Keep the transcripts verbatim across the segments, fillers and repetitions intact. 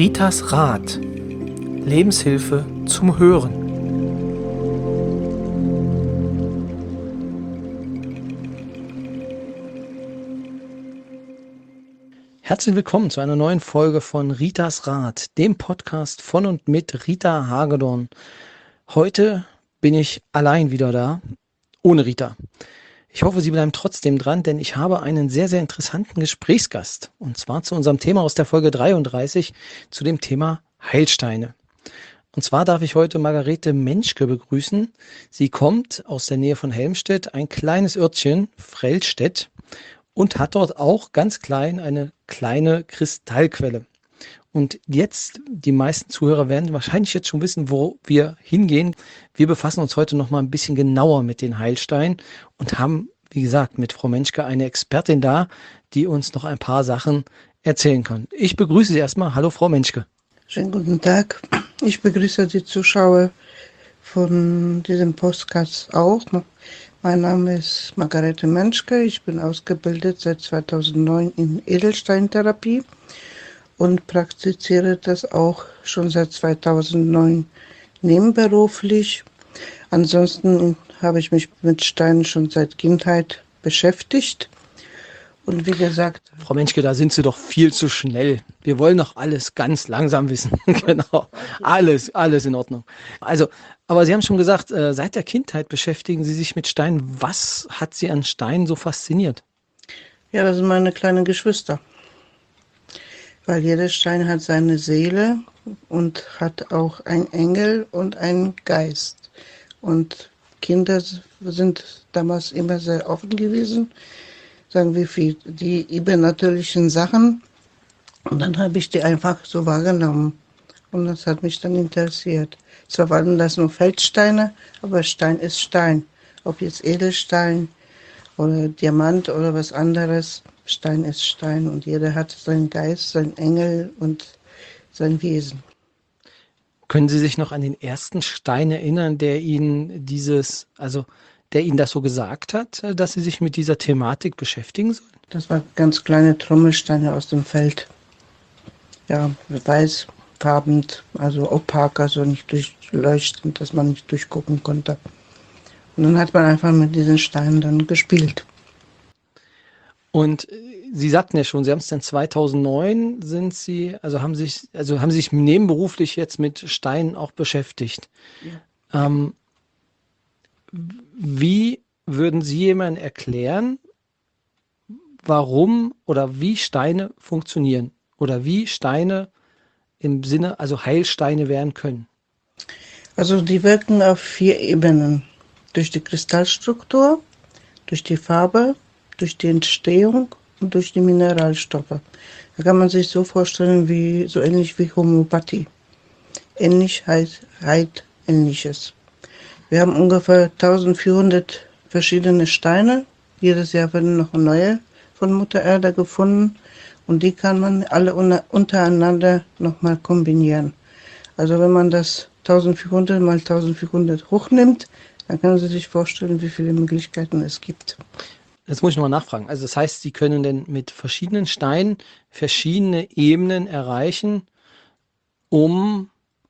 Ritas Rat. Lebenshilfe zum Hören. Herzlich willkommen zu einer neuen Folge von Ritas Rat, dem Podcast von und mit Rita Hagedorn. Heute bin ich allein wieder da, ohne Rita. Ich hoffe, Sie bleiben trotzdem dran, denn ich habe einen sehr, sehr interessanten Gesprächsgast. Und zwar zu unserem Thema aus der Folge dreiunddreißig, zu dem Thema Heilsteine. Und zwar darf ich heute Margarete Menschke begrüßen. Sie kommt aus der Nähe von Helmstedt, ein kleines Örtchen, Frellstedt, und hat dort auch ganz klein eine kleine Kristallquelle. Und jetzt, die meisten Zuhörer werden wahrscheinlich jetzt schon wissen, wo wir hingehen. Wir befassen uns heute noch mal ein bisschen genauer mit den Heilsteinen und haben, wie gesagt, mit Frau Menschke eine Expertin da, die uns noch ein paar Sachen erzählen kann. Ich begrüße Sie erstmal. Hallo, Frau Menschke. Schönen guten Tag. Ich begrüße die Zuschauer von diesem Podcast auch. Mein Name ist Margarete Menschke. Ich bin ausgebildet seit zweitausendneun in Edelsteintherapie und praktiziere das auch schon seit zweitausendneun nebenberuflich. Ansonsten habe ich mich mit Steinen schon seit Kindheit beschäftigt. Und wie gesagt... Frau Menschke, da sind Sie doch viel zu schnell. Wir wollen doch alles ganz langsam wissen. Genau. Alles, alles in Ordnung. Also, aber Sie haben schon gesagt, äh, seit der Kindheit beschäftigen Sie sich mit Steinen. Was hat Sie an Steinen so fasziniert? Ja, das sind meine kleinen Geschwister. Weil jeder Stein hat seine Seele und hat auch einen Engel und einen Geist. Und Kinder sind damals immer sehr offen gewesen, sagen wir, für die übernatürlichen Sachen. Und dann habe ich die einfach so wahrgenommen. Und das hat mich dann interessiert. Zwar waren das nur Feldsteine, aber Stein ist Stein. Ob jetzt Edelstein oder Diamant oder was anderes, Stein ist Stein und jeder hat seinen Geist, seinen Engel und sein Wesen. Können Sie sich noch an den ersten Stein erinnern, der Ihnen dieses, also der Ihnen das so gesagt hat, dass Sie sich mit dieser Thematik beschäftigen sollen? Das waren ganz kleine Trommelsteine aus dem Feld. Ja, weißfarben, also opak, also nicht durchleuchtend, dass man nicht durchgucken konnte. Und dann hat man einfach mit diesen Steinen dann gespielt. Und Sie sagten ja schon, Sie haben es dann zweitausendneun, sind Sie, also haben sich, also haben Sie sich nebenberuflich jetzt mit Steinen auch beschäftigt. Ja. Ähm, wie würden Sie jemandem erklären, warum oder wie Steine funktionieren oder wie Steine im Sinne, also Heilsteine werden können? Also die wirken auf vier Ebenen. Durch die Kristallstruktur, durch die Farbe, durch die Entstehung und durch die Mineralstoffe. Da kann man sich so vorstellen, wie so ähnlich wie Homöopathie. Ähnlich heißt halt Ähnliches. Wir haben ungefähr eintausendvierhundert verschiedene Steine. Jedes Jahr werden noch neue von Mutter Erde gefunden und die kann man alle untereinander nochmal kombinieren. Also wenn man das eintausendvierhundert mal eintausendvierhundert hochnimmt, dann können Sie sich vorstellen, wie viele Möglichkeiten es gibt. Jetzt muss ich nochmal nachfragen. Also das heißt, Sie können denn mit verschiedenen Steinen verschiedene Ebenen erreichen, um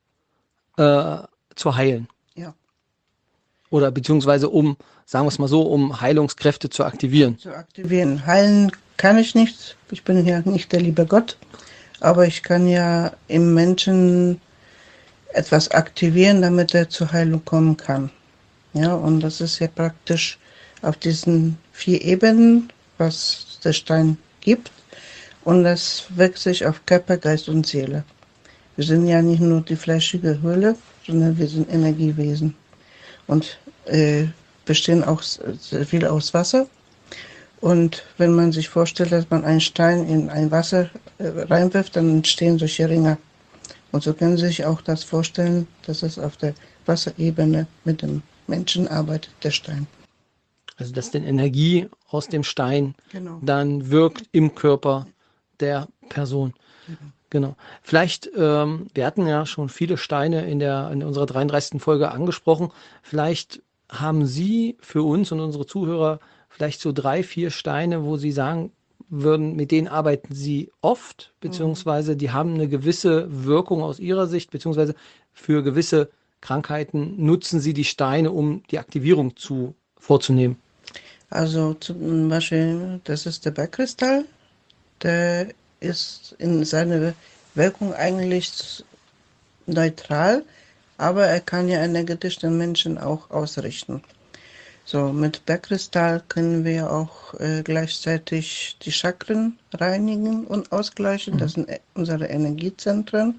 äh, zu heilen? Ja. Oder beziehungsweise um, sagen wir es mal so, um Heilungskräfte zu aktivieren? Zu aktivieren. Heilen kann ich nicht. Ich bin ja nicht der liebe Gott. Aber ich kann ja im Menschen etwas aktivieren, damit er zur Heilung kommen kann. Ja, und das ist ja praktisch auf diesen vier Ebenen, was der Stein gibt. Und das wirkt sich auf Körper, Geist und Seele. Wir sind ja nicht nur die fleischige Hülle, sondern wir sind Energiewesen. Und äh, bestehen auch sehr viel aus Wasser. Und wenn man sich vorstellt, dass man einen Stein in ein Wasser äh, reinwirft, dann entstehen solche Ringe. Und so können Sie sich auch das vorstellen, dass es auf der Wasserebene mit dem Menschen arbeitet, der Stein. Also dass denn Energie aus dem Stein Genau. dann wirkt im Körper der Person. Genau. Genau. Vielleicht, ähm, wir hatten ja schon viele Steine in der in unserer dreiunddreißigsten Folge angesprochen. Vielleicht haben Sie für uns und unsere Zuhörer vielleicht so drei, vier Steine, wo Sie sagen, würden, mit denen arbeiten Sie oft, beziehungsweise die haben eine gewisse Wirkung aus Ihrer Sicht, beziehungsweise für gewisse Krankheiten nutzen Sie die Steine, um die Aktivierung zu vorzunehmen? Also zum Beispiel, das ist der Bergkristall, der ist in seiner Wirkung eigentlich neutral, aber er kann ja energetisch den Menschen auch ausrichten. So, mit Bergkristall können wir auch äh, gleichzeitig die Chakren reinigen und ausgleichen. Das sind unsere Energiezentren.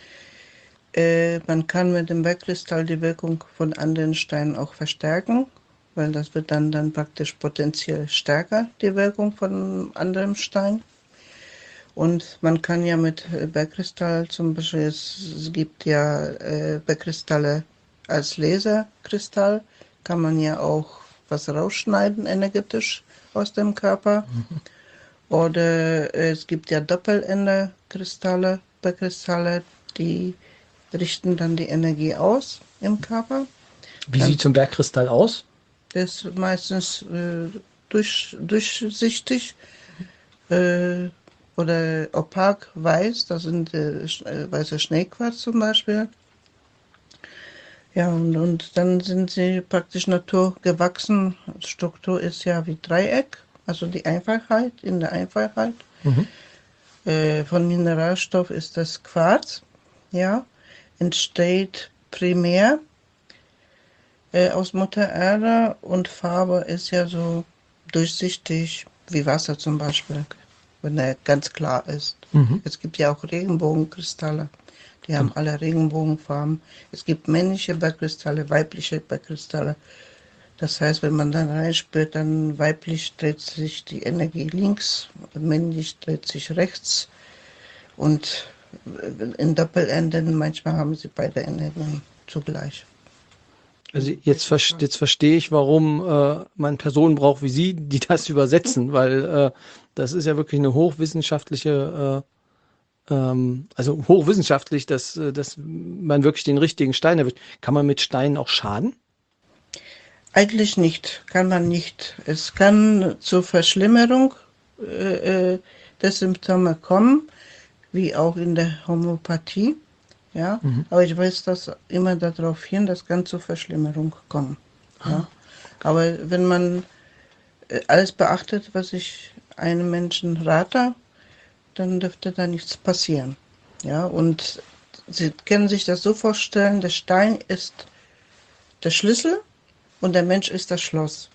Äh, man kann mit dem Bergkristall die Wirkung von anderen Steinen auch verstärken, weil das wird dann, dann praktisch potenziell stärker, die Wirkung von anderem Stein. Und man kann ja mit Bergkristall zum Beispiel, es, es gibt ja äh, Bergkristalle als Laserkristall, kann man ja auch was rausschneiden energetisch aus dem Körper. Mhm. Oder äh, es gibt ja Doppelender-Kristalle, Bergkristalle, die richten dann die Energie aus im Körper. Wie dann, sieht so ein Bergkristall aus? Der ist meistens äh, durch, durchsichtig. Äh, oder opak weiß, das sind äh, weiße Schneequarz zum Beispiel. Ja, und, und dann sind sie praktisch naturgewachsen. Die Struktur ist ja wie Dreieck, also die Einfachheit, in der Einfachheit. Mhm. Äh, von Mineralstoff ist das Quarz, ja, entsteht primär äh, aus Mutter Erde und Farbe ist ja so durchsichtig wie Wasser zum Beispiel, wenn er ganz klar ist. Mhm. Es gibt ja auch Regenbogenkristalle, die haben mhm. alle Regenbogenfarben. Es gibt männliche Bergkristalle, weibliche Bergkristalle. Das heißt, wenn man dann reinspürt, dann weiblich dreht sich die Energie links, männlich dreht sich rechts und in Doppelenden manchmal haben sie beide Energien zugleich. Also jetzt, jetzt verstehe ich, warum äh, man Personen braucht wie Sie, die das übersetzen, weil äh, das ist ja wirklich eine hochwissenschaftliche, äh, ähm, also hochwissenschaftlich, dass, dass man wirklich den richtigen Stein erwischt. Kann man mit Steinen auch schaden? Eigentlich nicht, kann man nicht. Es kann zur Verschlimmerung äh, der Symptome kommen, wie auch in der Homöopathie. Ja, mhm. aber ich weiß das immer darauf hin, das kann zur Verschlimmerung kommen. Ja. Ah, okay. Aber wenn man alles beachtet, was ich einem Menschen rate, dann dürfte da nichts passieren. Ja, und Sie können sich das so vorstellen, der Stein ist der Schlüssel und der Mensch ist das Schloss.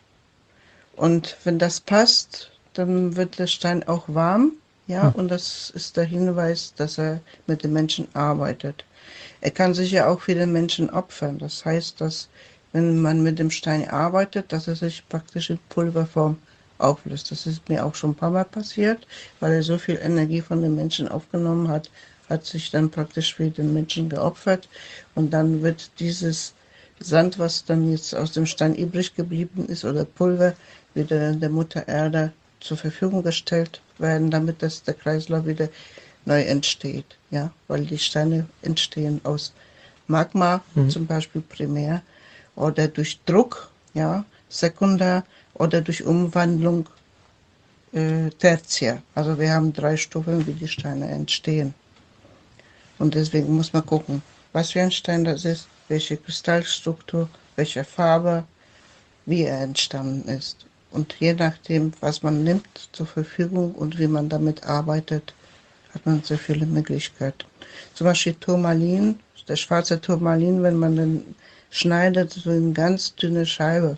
Und wenn das passt, dann wird der Stein auch warm. Ja, hm. und das ist der Hinweis, dass er mit den Menschen arbeitet. Er kann sich ja auch für den Menschen opfern. Das heißt, dass wenn man mit dem Stein arbeitet, dass er sich praktisch in Pulverform auflöst. Das ist mir auch schon ein paar Mal passiert, weil er so viel Energie von den Menschen aufgenommen hat, hat sich dann praktisch für den Menschen geopfert. Und dann wird dieses Sand, was dann jetzt aus dem Stein übrig geblieben ist, oder Pulver, wieder der Mutter Erde zur Verfügung gestellt werden, damit das der Kreislauf wieder neu entsteht, ja, weil die Steine entstehen aus Magma, mhm. zum Beispiel primär, oder durch Druck, ja, sekundär, oder durch Umwandlung äh, tertiär. Also wir haben drei Stufen, wie die Steine entstehen. Und deswegen muss man gucken, was für ein Stein das ist, welche Kristallstruktur, welche Farbe, wie er entstanden ist. Und je nachdem, was man nimmt zur Verfügung und wie man damit arbeitet, hat man sehr viele Möglichkeiten. Zum Beispiel Turmalin, der schwarze Turmalin, wenn man den schneidet, so in ganz dünne Scheibe,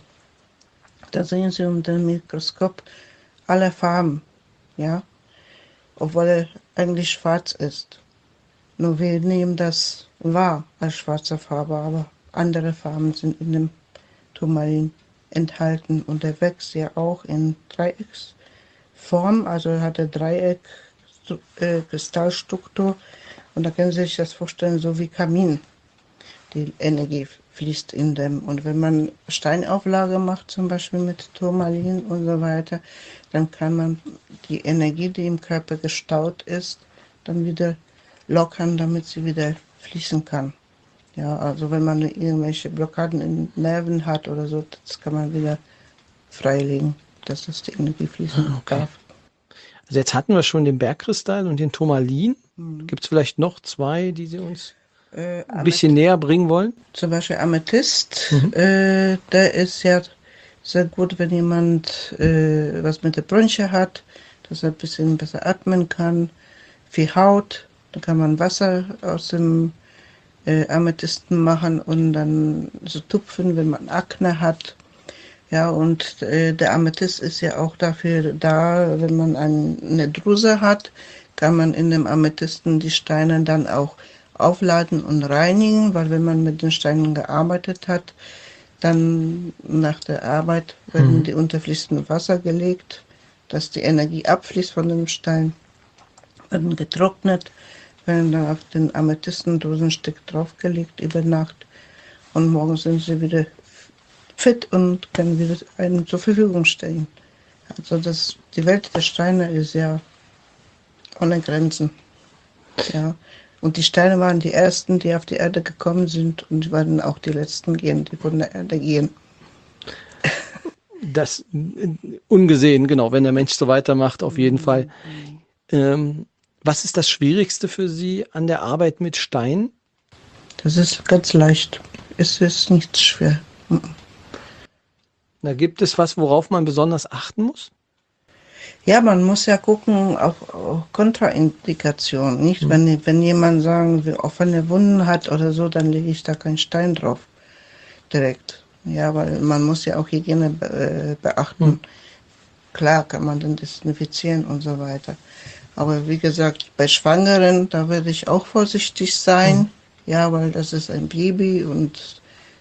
da sehen Sie unter dem Mikroskop alle Farben, ja, obwohl er eigentlich schwarz ist. Nur wir nehmen das wahr als schwarze Farbe, aber andere Farben sind in dem Turmalin enthalten und er wächst ja auch in Dreiecksform, also er hat eine Dreieck äh, Kristallstruktur und da können Sie sich das vorstellen, so wie Kamin. Die Energie fließt in dem. Und wenn man Steinauflage macht, zum Beispiel mit Turmalin und so weiter, dann kann man die Energie, die im Körper gestaut ist, dann wieder lockern, damit sie wieder fließen kann. Ja, also wenn man irgendwelche Blockaden in Nerven hat oder so, das kann man wieder freilegen, dass das die Energie fließen okay. darf. Also jetzt hatten wir schon den Bergkristall und den Turmalin. Mhm. Gibt es vielleicht noch zwei, die Sie uns Äh, ein bisschen näher bringen wollen? Zum Beispiel Amethyst, Mhm. äh, der ist ja sehr gut, wenn jemand äh, was mit der Bronchie hat, dass er ein bisschen besser atmen kann. Für Haut, da kann man Wasser aus dem äh, Amethysten machen und dann so tupfen, wenn man Akne hat. Ja, und äh, der Amethyst ist ja auch dafür da, wenn man ein, eine Druse hat, kann man in dem Amethysten die Steine dann auch aufladen und reinigen, weil wenn man mit den Steinen gearbeitet hat, dann nach der Arbeit werden Mhm. die unter fließendes Wasser gelegt, dass die Energie abfließt von dem Stein, werden getrocknet, werden dann auf den Amethystendosenstück draufgelegt über Nacht und morgen sind sie wieder fit und können wieder einem zur Verfügung stellen. Also das, die Welt der Steine ist ja ohne Grenzen. Ja. Und die Steine waren die ersten, die auf die Erde gekommen sind und werden auch die letzten gehen, die von der Erde gehen. Das äh, ungesehen, genau, wenn der Mensch so weitermacht, auf jeden Fall. Ähm, was ist das Schwierigste für Sie an der Arbeit mit Stein? Das ist ganz leicht. Es ist nicht schwer. Da gibt es was, worauf man besonders achten muss? Ja, man muss ja gucken, auch, auch Kontraindikationen. Nicht, Mhm. wenn, wenn jemand sagen will, offene Wunden hat oder so, dann lege ich da keinen Stein drauf. Direkt. Ja, weil man muss ja auch Hygiene be äh, beachten. Mhm. Klar kann man dann desinfizieren und so weiter. Aber wie gesagt, bei Schwangeren, da werde ich auch vorsichtig sein. Mhm. Ja, weil das ist ein Baby und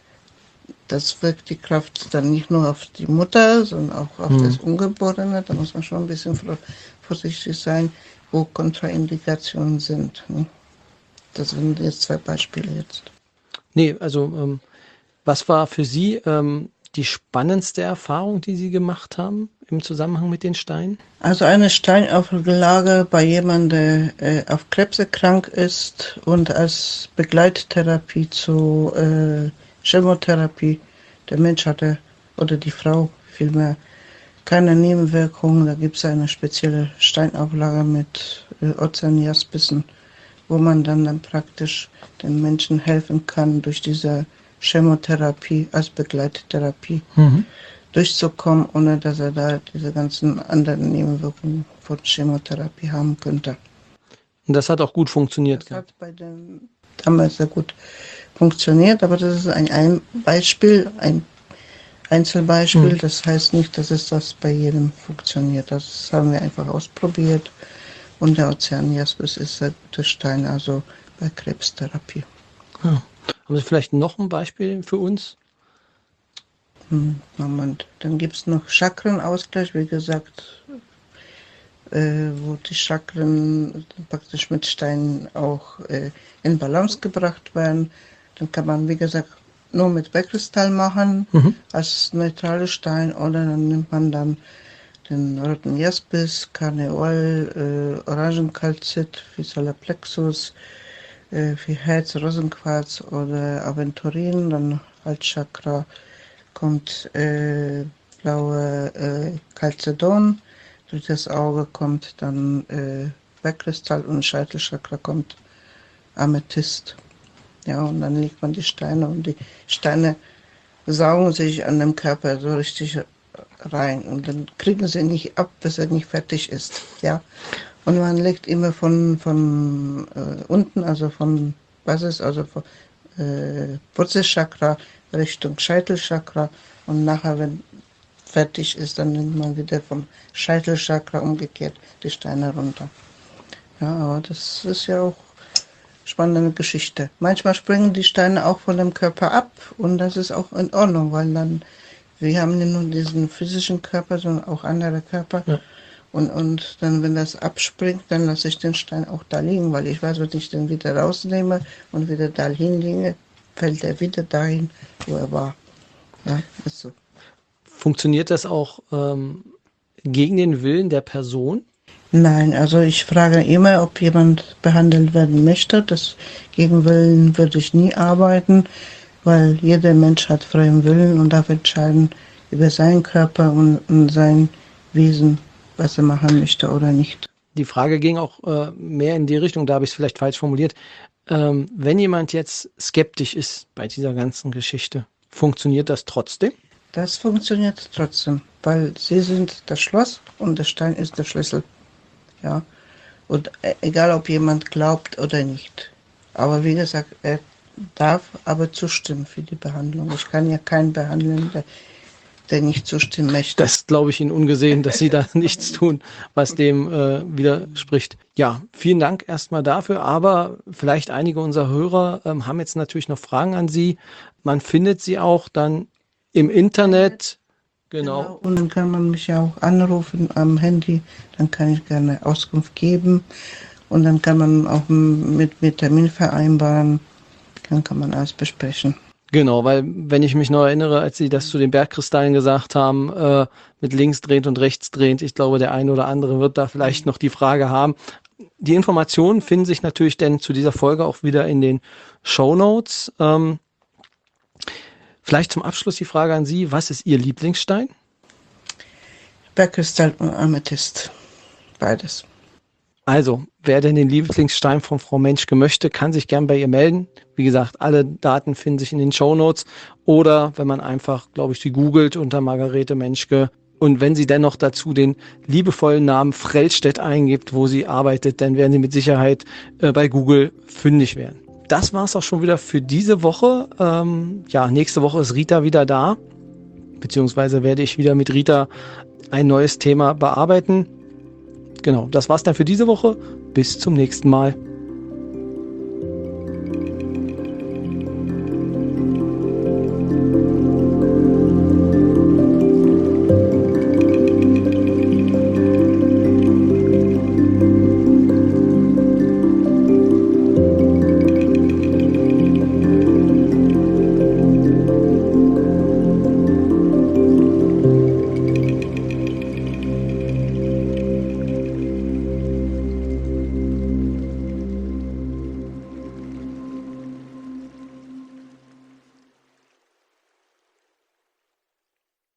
das wirkt die Kraft dann nicht nur auf die Mutter, sondern auch auf Mhm. das Ungeborene. Da muss man schon ein bisschen vorsichtig sein, wo Kontraindikationen sind. Ne? Das sind jetzt zwei Beispiele jetzt. Nee, also ähm, was war für Sie ähm, die spannendste Erfahrung, die Sie gemacht haben im Zusammenhang mit den Steinen? Also eine Steinauflage bei jemandem, der äh, auf Krebs krank ist und als Begleittherapie zu äh, Chemotherapie. Der Mensch hatte, oder die Frau vielmehr, keine Nebenwirkungen. Da gibt es eine spezielle Steinauflage mit äh, Ozeaniaspissen, wo man dann, dann praktisch den Menschen helfen kann, durch diese Chemotherapie als Begleittherapie Mhm. durchzukommen, ohne dass er da diese ganzen anderen Nebenwirkungen von Chemotherapie haben könnte. Und das hat auch gut funktioniert. Das Ja. hat bei dem damals sehr gut funktioniert, aber das ist ein, ein Beispiel, ein Einzelbeispiel. Mhm. Das heißt nicht, dass es das bei jedem funktioniert. Das haben wir einfach ausprobiert und der Ozeaniaspis ist sehr guter Stein, also bei Krebstherapie. Ja. Haben Sie vielleicht noch ein Beispiel für uns? Hm, Moment. Dann gibt es noch Chakrenausgleich, wie gesagt, äh, wo die Chakren praktisch mit Steinen auch äh, in Balance gebracht werden. Dann kann man, wie gesagt, nur mit Bergkristall machen, Mhm. als neutrale Stein, oder dann nimmt man dann den roten Jaspis, Karneol, äh, Orangenkalzit für Solarplexus, äh, für Herz, Rosenquarz oder Aventurin, dann Halschakra kommt äh, blaue äh, Calcedon, durch das Auge kommt dann äh, Bergkristall und Scheitelchakra kommt Amethyst. Ja, und dann legt man die Steine und die Steine saugen sich an dem Körper so richtig rein und dann kriegen sie nicht ab, bis er nicht fertig ist. Ja, und man legt immer von, von äh, unten, also von Basis, also von äh, Wurzelchakra Richtung Scheitelchakra und nachher, wenn fertig ist, dann nimmt man wieder vom Scheitelchakra umgekehrt die Steine runter. Ja, aber das ist ja auch spannende Geschichte. Manchmal springen die Steine auch von dem Körper ab und das ist auch in Ordnung, weil dann, wir haben nicht nur diesen physischen Körper, sondern auch andere Körper. Ja. Und, und dann, wenn das abspringt, dann lasse ich den Stein auch da liegen, weil ich weiß, wenn ich den wieder rausnehme und wieder da hinlege, fällt er wieder dahin, wo er war. Ja, ist so. Funktioniert das auch ähm, gegen den Willen der Person? Nein, also ich frage immer, ob jemand behandelt werden möchte. Das gegen Willen würde ich nie arbeiten, weil jeder Mensch hat freien Willen und darf entscheiden über seinen Körper und, und sein Wesen, was er machen möchte oder nicht. Die Frage ging auch äh, mehr in die Richtung, da habe ich es vielleicht falsch formuliert. Ähm, wenn jemand jetzt skeptisch ist bei dieser ganzen Geschichte, funktioniert das trotzdem? Das funktioniert trotzdem, weil sie sind das Schloss und der Stein ist der Schlüssel. Ja. Und äh, egal, ob jemand glaubt oder nicht. Aber wie gesagt, er darf aber zustimmen für die Behandlung. Ich kann ja keinen behandeln, der, der nicht zustimmen möchte. Das glaube ich Ihnen ungesehen, dass Sie da nichts tun, was dem äh, widerspricht. Ja, vielen Dank erstmal dafür. Aber vielleicht einige unserer Hörer ähm, haben jetzt natürlich noch Fragen an Sie. Man findet sie auch dann im Internet. Genau. Genau. Und dann kann man mich ja auch anrufen am Handy. Dann kann ich gerne Auskunft geben. Und dann kann man auch mit mir Termin vereinbaren. Dann kann man alles besprechen. Genau, weil wenn ich mich noch erinnere, als Sie das zu den Bergkristallen gesagt haben, äh, mit links drehend und rechts drehend, ich glaube, der eine oder andere wird da vielleicht noch die Frage haben. Die Informationen finden sich natürlich dann zu dieser Folge auch wieder in den Shownotes. Ähm, vielleicht zum Abschluss die Frage an Sie, was ist Ihr Lieblingsstein? Bergkristall und Amethyst, beides. Also, wer denn den Lieblingsstein von Frau Menschke möchte, kann sich gern bei ihr melden. Wie gesagt, alle Daten finden sich in den Shownotes oder wenn man einfach, glaube ich, sie googelt unter Margarete Menschke und wenn sie dennoch dazu den liebevollen Namen Frellstedt eingibt, wo sie arbeitet, dann werden sie mit Sicherheit äh, bei Google fündig werden. Das war's auch schon wieder für diese Woche. Ähm, ja, nächste Woche ist Rita wieder da, beziehungsweise werde ich wieder mit Rita ein neues Thema bearbeiten. Genau, das war's dann für diese Woche. Bis zum nächsten Mal.